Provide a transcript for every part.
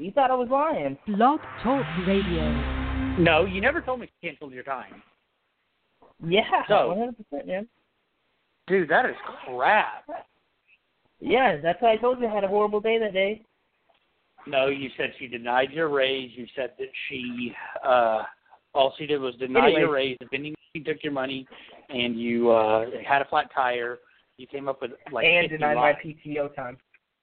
You thought I was lying. Blog Talk Radio. No, you never told me you canceled your time. Yeah, So, 100%, man. Dude, that is crap. Yeah, that's why I told you I had a horrible day that day. No, you said she denied your raise. You said that she, all she did was deny your raise. The vending machine took your money, and you had a flat tire. You came up with like and 50 denied lies. my PTO time.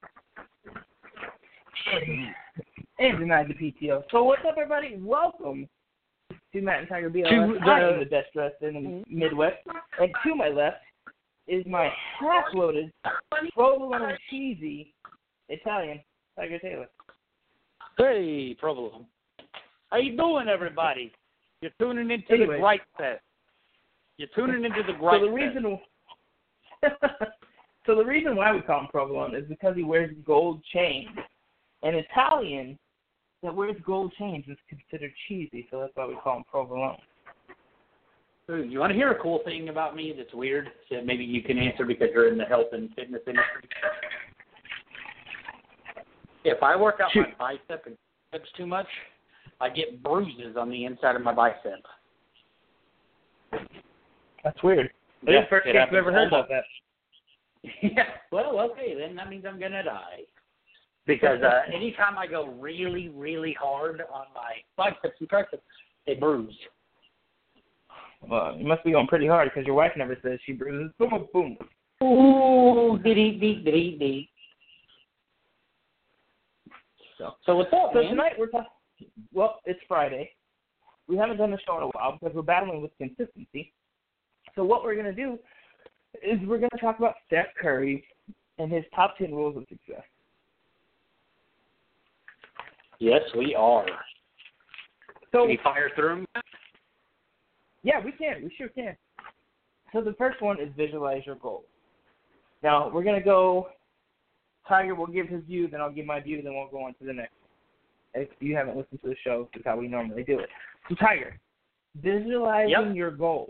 And denied the PTO. So what's up, everybody? Welcome to Matt and Tiger BLS. I am the best dressed in the Midwest. And to my left is my half-loaded, provolone cheesy Italian Tiger Taylor. Hey, Provolone. How you doing, everybody? You're tuning into the Gripe Fest. You're tuning into the Gripe Fest. So the reason why we call him Provolone is because he wears gold chains. An Italian that wears gold chains is considered cheesy, so that's why we call him Provolone. Ooh, you want to hear a cool thing about me that's weird that maybe you can answer because you're in the health and fitness industry? If I work out my bicep and triceps too much, I get bruises on the inside of my bicep. That's weird. This is the first case I've ever heard about that. Yeah, well, okay, then that means I'm going to die. Because anytime I go really, really hard on my biceps and triceps, they bruise. Well, you must be going pretty hard because your wife never says she bruises. Boom, boom. Ooh, dee. So what's up, man? Tonight we're talking. Well, it's Friday. We haven't done the show in a while because we're battling with consistency. So what we're going to do is we're going to talk about Steph Curry and his top 10 rules of success. Yes, we are. So, can we fire through them? Yeah, we can. We sure can. So the first one is visualize your goals. Now, we're going to go, Tiger will give his view, then I'll give my view, then we'll go on to the next one. If you haven't listened to the show, this is how we normally do it. So, Tiger, visualizing your goals.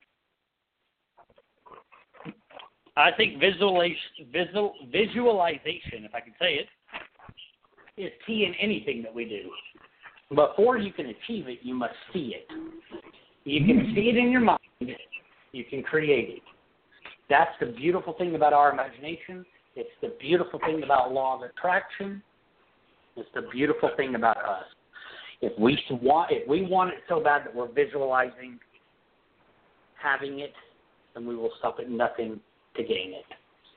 I think visualization, if I can say it, is key in anything that we do. Before you can achieve it, you must see it. You can see it in your mind. You can create it. That's the beautiful thing about our imagination. It's the beautiful thing about law of attraction. It's the beautiful thing about us. If we want it so bad that we're visualizing having it, then we will stop at nothing to gain it.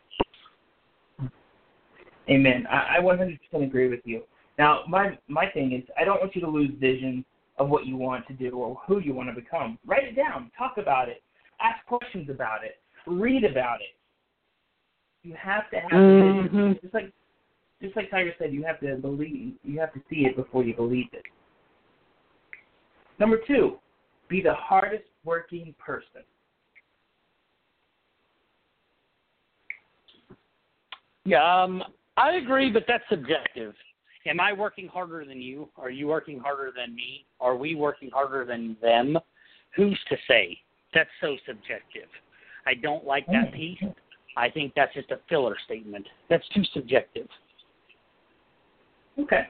Amen. I 100% agree with you. Now, my thing is, I don't want you to lose vision of what you want to do or who you want to become. Write it down. Talk about it. Ask questions about it. Read about it. You have to have vision. Just like Tiger said, you have to believe. You have to see it before you believe it. Number 2, be the hardest working person. Yeah, I agree, but that's subjective. Am I working harder than you? Are you working harder than me? Are we working harder than them? Who's to say? That's so subjective. I don't like that piece. I think that's just a filler statement. That's too subjective. Okay.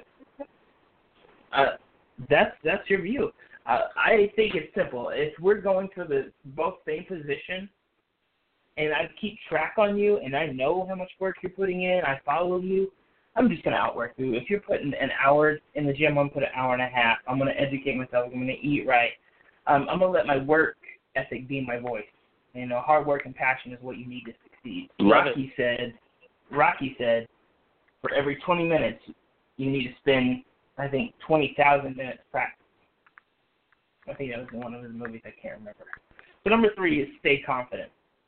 That's your view. I think it's simple. If we're going for the both same position, and I keep track on you, and I know how much work you're putting in, I follow you, I'm just going to outwork you. If you're putting an hour in the gym, I'm going to put an hour and a half. I'm going to educate myself. I'm going to eat right. I'm going to let my work ethic be my voice. You know, hard work and passion is what you need to succeed. Rocky said, for every 20 minutes, you need to spend, I think, 20,000 minutes practice. I think that was one of his movies. I can't remember. So number 3 is stay confident.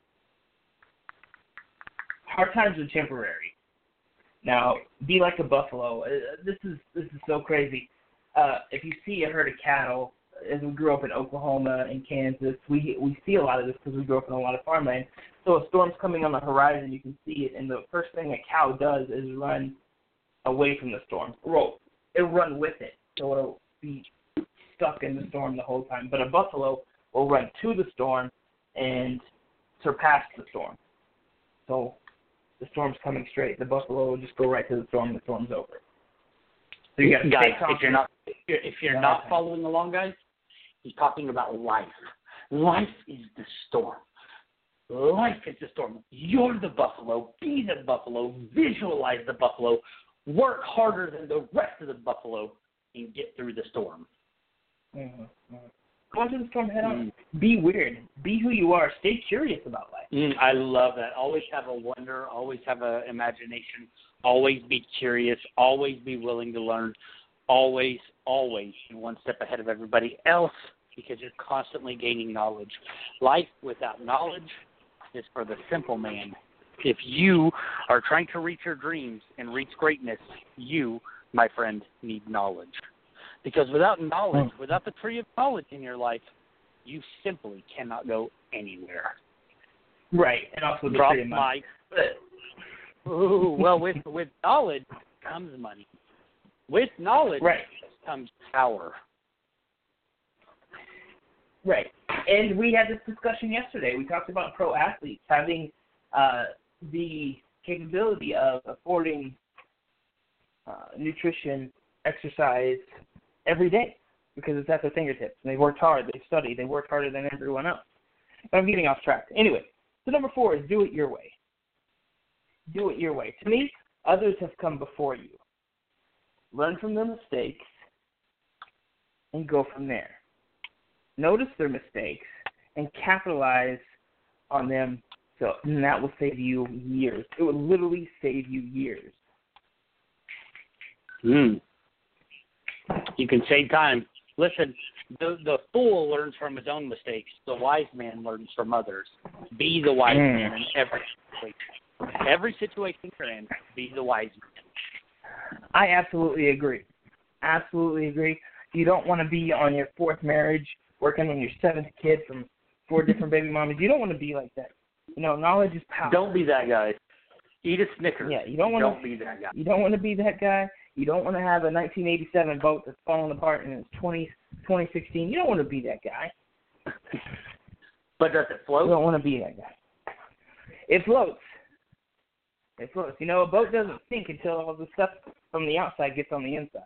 Hard times are temporary. Now, be like a buffalo. This is so crazy. If you see a herd of cattle, as we grew up in Oklahoma and Kansas, we see a lot of this because we grew up in a lot of farmland. So a storm's coming on the horizon, you can see it, and the first thing a cow does is run away from the storm. It'll run with it, so it'll be stuck in the storm the whole time. But a buffalo will run to the storm and surpass the storm. So the storm's coming straight. The buffalo will just go right to the storm. The storm's over. So you got guys, if you're not following along, guys, he's talking about life. Life is the storm. Life is the storm. You're the buffalo. Be the buffalo. Visualize the buffalo. Work harder than the rest of the buffalo and get through the storm. Go into the storm head on. Be weird. Be who you are. Stay curious about life. I love that. Always have a wonder. Always have an imagination. Always be curious. Always be willing to learn. Always be one step ahead of everybody else because you're constantly gaining knowledge. Life without knowledge is for the simple man. If you are trying to reach your dreams and reach greatness, you, my friend, need knowledge. Because without knowledge, without the tree of knowledge in your life, you simply cannot go anywhere. Right, and also the tree of money. Well, with knowledge comes money. With knowledge comes power. Right, and we had this discussion yesterday. We talked about pro athletes having the capability of affording nutrition, exercise every day because it's at their fingertips. And they worked hard. They studied. They worked harder than everyone else. But I'm getting off track. Anyway, so number 4 is do it your way. Do it your way. To me, others have come before you. Learn from their mistakes and go from there. Notice their mistakes and capitalize on them, and that will save you years. It will literally save you years. You can save time. Listen, the fool learns from his own mistakes. The wise man learns from others. Be the wise man in every situation. Every situation you're in, be the wise man. I absolutely agree. Absolutely agree. You don't want to be on your 4th marriage, working on your 7th kid from 4 different baby mamas. You don't want to be like that. You know, knowledge is power. Don't be that guy. Eat a Snickers. Yeah, you don't want to be that guy. You don't want to be that guy. You don't want to have a 1987 boat that's falling apart and it's 2016. You don't want to be that guy. But does it float? You don't want to be that guy. It floats. It floats. You know, a boat doesn't sink until all the stuff from the outside gets on the inside.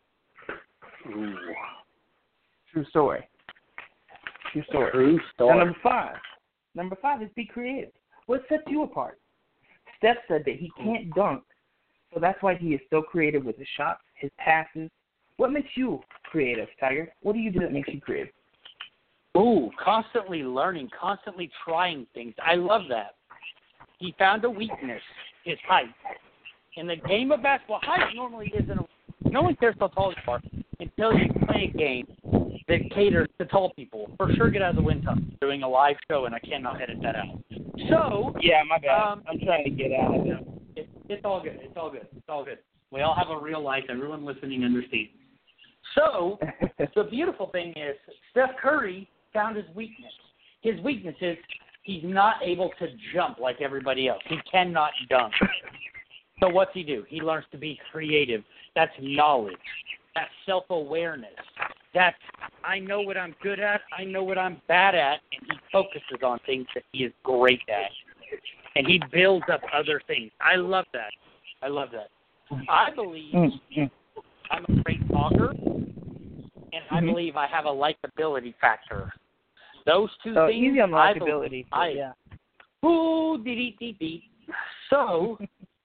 Ooh. True story. True story. True story. Now, number five is be creative. What sets you apart? Steph said that he can't dunk, so that's why he is so creative with his shots, his passes. What makes you creative, Tiger? What do you do that makes you creative? Ooh, constantly learning, constantly trying things. I love that. He found a weakness, his height. In the game of basketball, height normally isn't no one cares how tall you are until you play a game that caters to tall people. For sure, get out of the wind tunnel. I'm doing a live show, and I cannot edit that out. So yeah, my bad. I'm trying to get out of it. It's all good. It's all good. It's all good. We all have a real life. Everyone listening understands. So the beautiful thing is Steph Curry found his weakness. His weakness is he's not able to jump like everybody else. He cannot dunk. So what's he do? He learns to be creative. That's knowledge. That's self-awareness. That's I know what I'm good at. I know what I'm bad at. And he focuses on things that he is great at. And he builds up other things. I love that. I love that. I believe I'm a great talker, and I believe I have a likability factor. Those two things. Easy on likability. Yeah. Ooh, dee. So,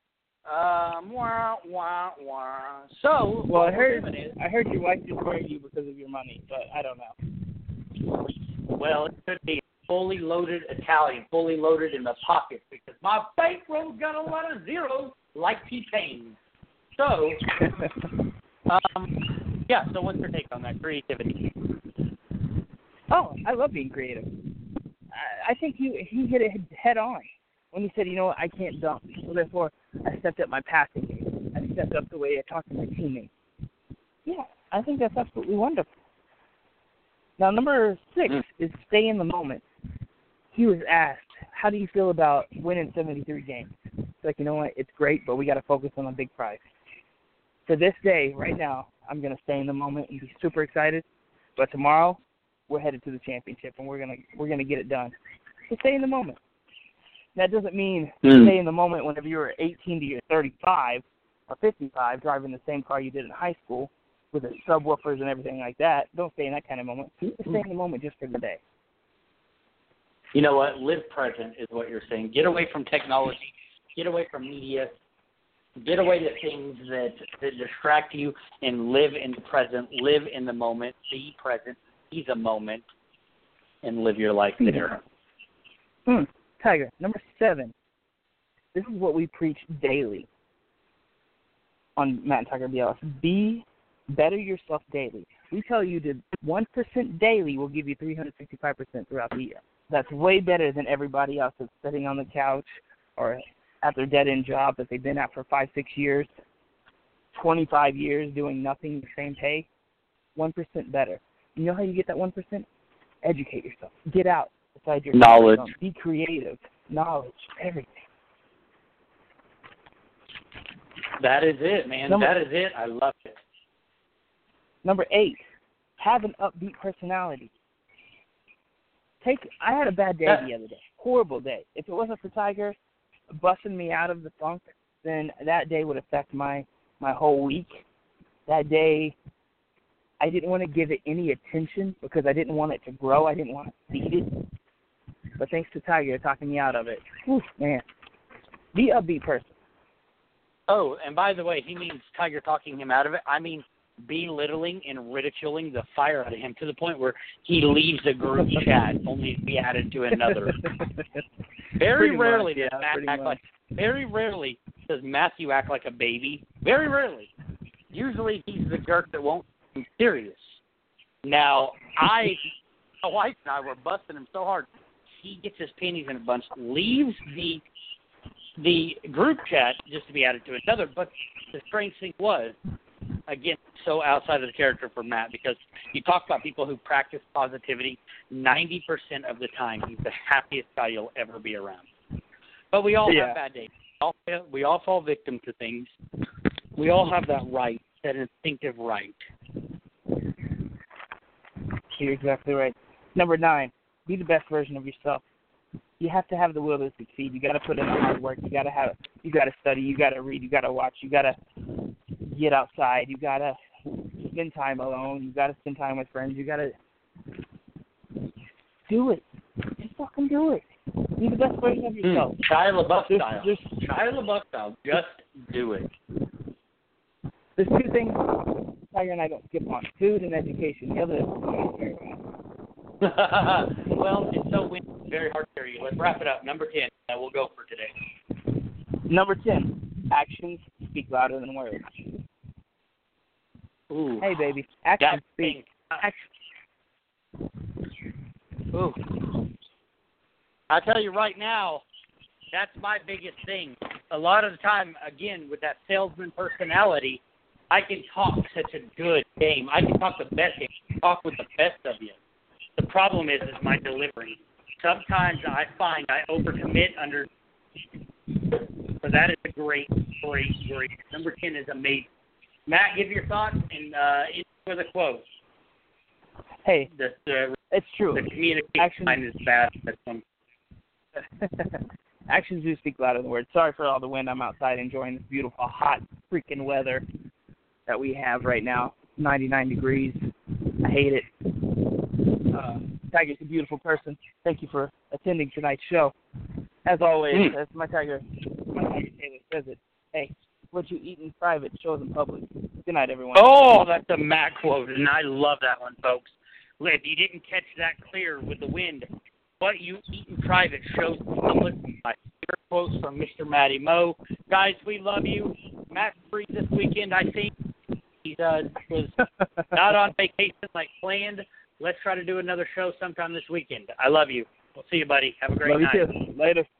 wah, wah, wah. So, well, I heard your wife disappointed you because of your money, but I don't know. Well, it could be fully loaded Italian, fully loaded in the pocket, because my bankroll got a lot of zeros like T-Pain. So, yeah, so what's your take on that creativity? Oh, I love being creative. I think he hit it head on when he said, you know what, I can't dunk. So therefore, I stepped up my passing game. I stepped up the way I talked to my teammates. Yeah, I think that's absolutely wonderful. Now, number 6 is stay in the moment. He was asked, how do you feel about winning 73 games? It's like, you know what, it's great, but we got to focus on a big prize. To this day, right now, I'm going to stay in the moment and be super excited. But tomorrow, we're headed to the championship, and we're gonna get it done. So stay in the moment. That doesn't mean stay in the moment whenever you're 18 to you're 35. or 55 driving the same car you did in high school with the subwoofers and everything like that. Don't stay in that kind of moment. Stay in the moment just for the day. You know what? Live present is what you're saying. Get away from technology. Get away from media. Get away to things that distract you and live in the present. Live in the moment. Be present. Be the moment. And live your life there. Tiger, number 7. This is what we preach daily on Matt and Tiger BLS. Better yourself daily. We tell you that 1% daily will give you 365% throughout the year. That's way better than everybody else that's sitting on the couch or at their dead-end job that they've been at for 5-6 years, 25 years doing nothing, the same pay. 1% better. You know how you get that 1%? Educate yourself. Get out outside your knowledge. Be creative. Knowledge. Everything. That is it, man. That is it. I love it. Number 8, have an upbeat personality. I had a bad day the other day. Horrible day. If it wasn't for Tiger busting me out of the funk, then that day would affect my whole week. That day, I didn't want to give it any attention because I didn't want it to grow. I didn't want to feed it. But thanks to Tiger talking me out of it. Whew, man. Be a upbeat person. Oh, and by the way, he means Tiger talking him out of it. I mean belittling and ridiculing the fire out of him to the point where he leaves a group chat only to be added to another. Very rarely does Matthew act like a baby. Very rarely. Usually he's the jerk that won't be serious. Now, my wife and I were busting him so hard, he gets his panties in a bunch, leaves the group chat just to be added to another. But the strange thing was, again, so outside of the character for Matt, because you talk about people who practice positivity, 90% of the time he's the happiest guy you'll ever be around. But we all have bad days. We all fall victim to things. We all have that right, that instinctive right. You're exactly right. Number 9, be the best version of yourself. You have to have the will to succeed. You got to put in the hard work. You got to study. You got to read. You got to watch. You got to get outside. You got to spend time alone. You got to spend time with friends. You got to do it. Just fucking do it. Be the best version of yourself. Shia LaBeouf style. Shia LaBeouf style. Just do it. There's 2 things Tiger and I don't skip on: food and education. The other is well, it's so windy. Very hard to hear you. Let's wrap it up. Number 10. And we'll go for today. Number 10. Actions speak louder than words. Ooh. Hey, baby. Actions speak. Ooh. I tell you right now, that's my biggest thing. A lot of the time, again, with that salesman personality, I can talk such a good game. I can talk the best game. Talk with the best of you. The problem is my delivery. Sometimes I find I overcommit under. So that is a great. Number 10 is amazing. Matt, give your thoughts and for the quote. Hey, it's true. The communication line is bad. Actions do speak louder than words. Sorry for all the wind. I'm outside enjoying this beautiful, hot, freaking weather that we have right now. 99 degrees. I hate it. Tiger's a beautiful person. Thank you for attending tonight's show. As always, as my Tiger Taylor says it, hey, what you eat in private shows in public. Good night, everyone. Oh, that's a Matt quote, and I love that one, folks. If you didn't catch that clear with the wind, what you eat in private shows in public. My favorite quotes from Mr. Matty Moe. Guys, we love you. Matt's free this weekend, I think. He was not on vacation like planned. Let's try to do another show sometime this weekend. I love you. We'll see you, buddy. Have a great night. Love you too. Later.